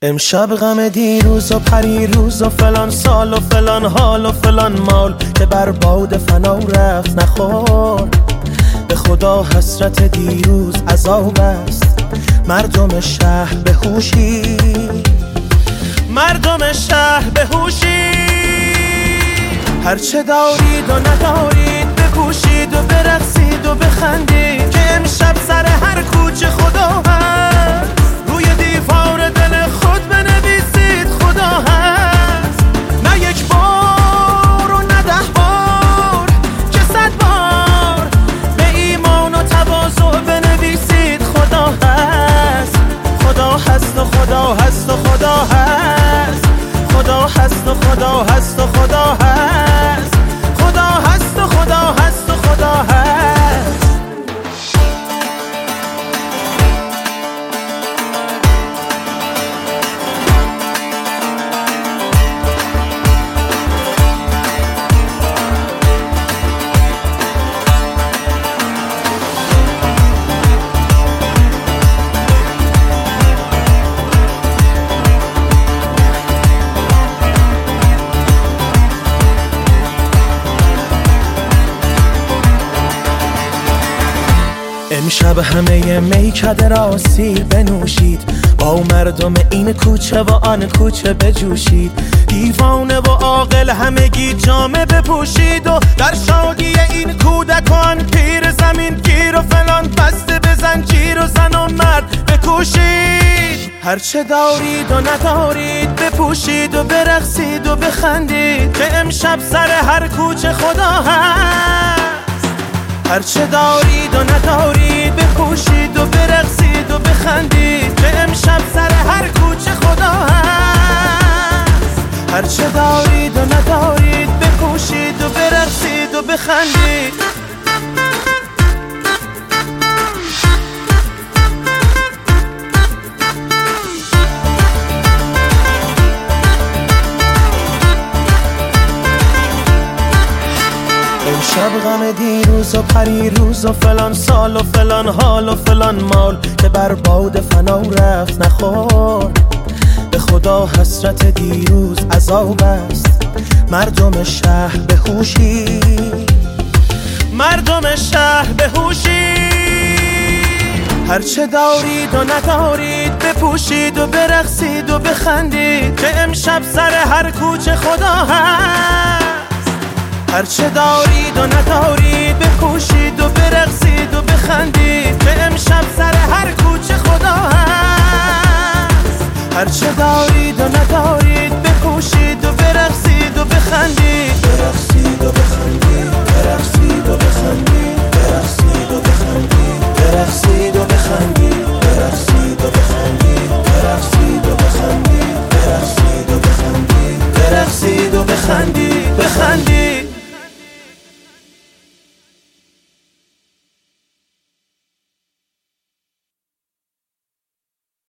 امشب غم دیروز و پریروز و فلان سال و فلان حال و فلان مال که بر باد فنا رفت نخور. به خدا حسرت دیروز عذاب است. مردم شهر به هوشی، مردم شهر به هوشی. هرچه دارید و ندارید بپوشید و برقصید و بخندید که امشب سر هر کوچه خدا هست. روی دیوار دل خود بنویسید خدا هست. نه یک بار و نه 10 بار که 100 بار به ایمان و تواضع بنویسید خدا هست. خدا هست و خدا هست و خدا هست. خدا هست و خدا هست و خدا هست. خدا هست و خدا هست و خدا هست. امشب همه میکده را سیر بنوشید، با مردم این کوچه و آن کوچه بجوشید. دیوانه و عاقل همگی جامه بپوشید و در شادی این کودکان پیر زمین گیر و فلان بسته به زنجیر و زن و مرد بکوشید. هرچه دارید و ندارید بپوشید و برقصید و بخندید که امشب سر هر کوچه خدا هست. هرچه دارید و ندارید بپوشید و برقصید و بخندید که امشب سر هر کوچه خدا هست. هرچه دارید و ندارید بپوشید و برقصید و بخندید. امشب غم دیروز و پریروز و فلان سال و فلان حال و فلان مال که بر باد فنا رفت نخور. به خدا حسرت دیروز عذاب است. مردم شهر به هوشی، مردم شهر به هوشی. هرچه دارید و ندارید بپوشید و برقصید و بخندید که امشب سر هر کوچه خدا هست. هرچه دارید و ندارید بپوشید و برقصید و بخندید که امشب سر هر کوچه خدا هست. هرچه دارید